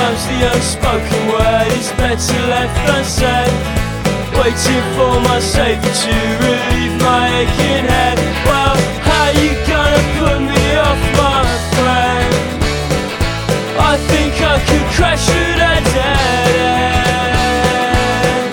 Sometimes the unspoken word is better left unsaid. Waiting for my savior to relieve my aching head. Well, how you gonna put me off, my friend? I think I could crash through that dead end.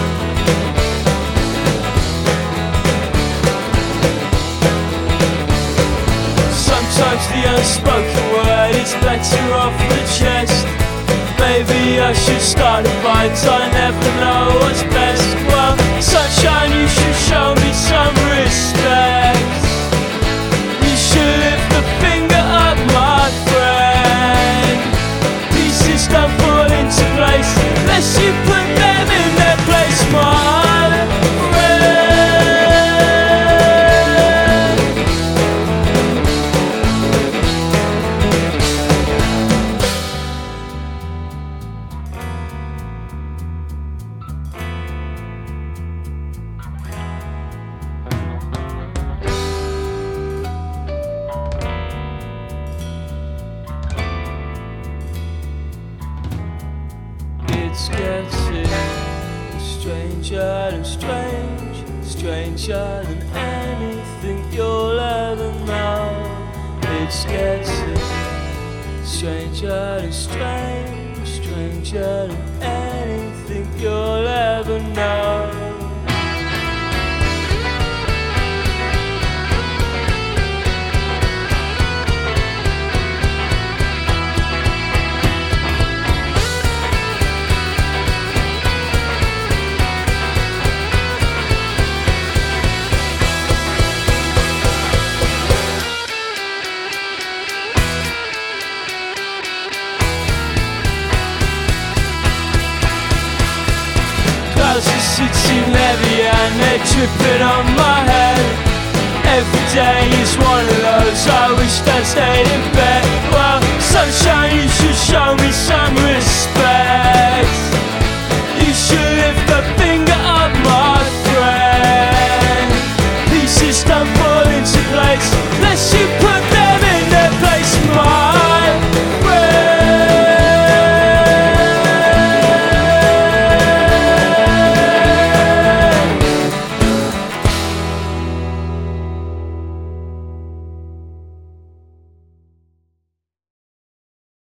Sometimes the unspoken word is better off the chest. Maybe I should start a fight, I never know what's best. Well, sunshine, you should show me some respect. You should lift the finger up, my friend. Pieces don't fall into place unless you put them in their place, my friend. It's getting stranger and strange, stranger than anything you'll ever know. It's getting stranger and strange, stranger than anything you'll ever know. Clouds are sitting heavy and they're dripping on my head. Every day is one of those I wish I'd stayed in bed. Well, sunshine, you should show me some